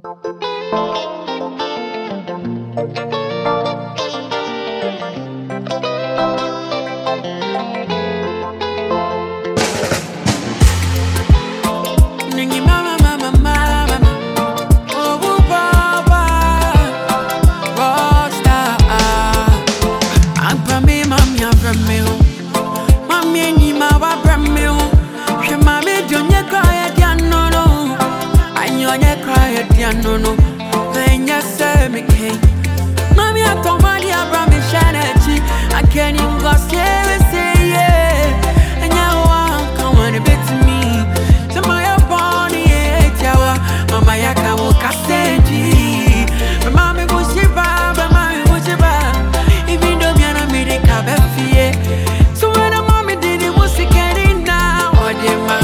No, no, then you say me king. Mommy, I told my dear brother, I can't even go say yeah. And now I come on a bit to me. So my body, Mama, I can't walk a stage. But mommy, was she bad? But mommy, was she bad? Even though I made a cabin. So when a mommy did it, was she getting now? Or did my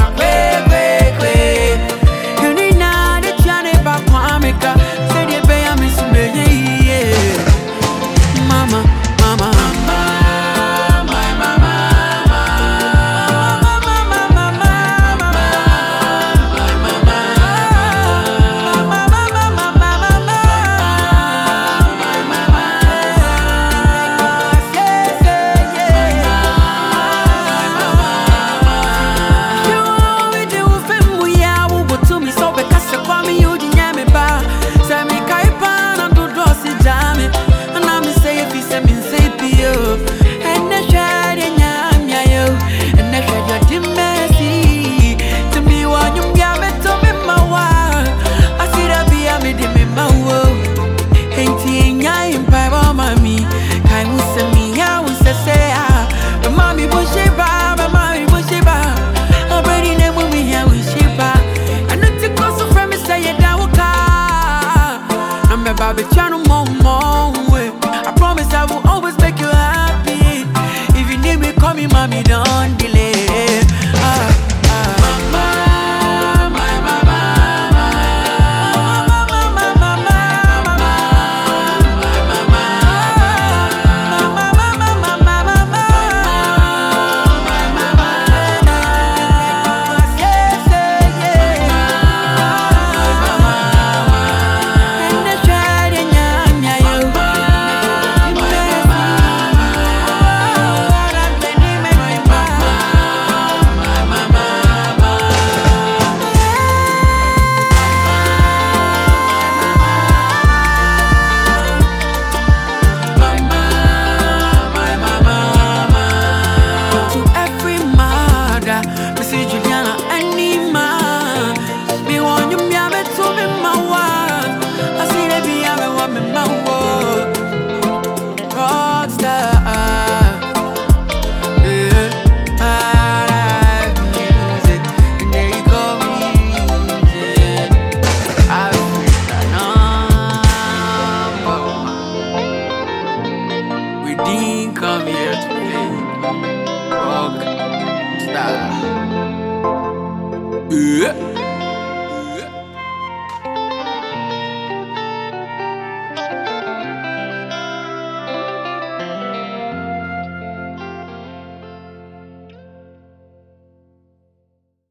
Baby, channel more way. I promise I will always make you happy. If you need me, call me, mommy, don't delay. Come here to play rock star. Yeah.